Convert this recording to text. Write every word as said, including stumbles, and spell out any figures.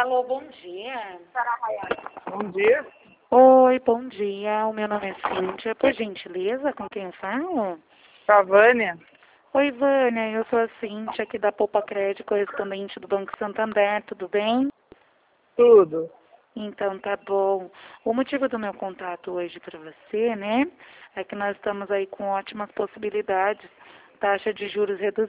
Alô, bom dia. Bom dia. Oi, bom dia. O meu nome é Cíntia. Por gentileza, com quem eu falo? Com a Vânia. Oi, Vânia. Eu sou a Cíntia, aqui da Poupa Crédito, correspondente do Banco Santander. Tudo bem? Tudo. Então, tá bom. O motivo do meu contato hoje para você, né, é que nós estamos aí com ótimas possibilidades, taxa de juros reduzida.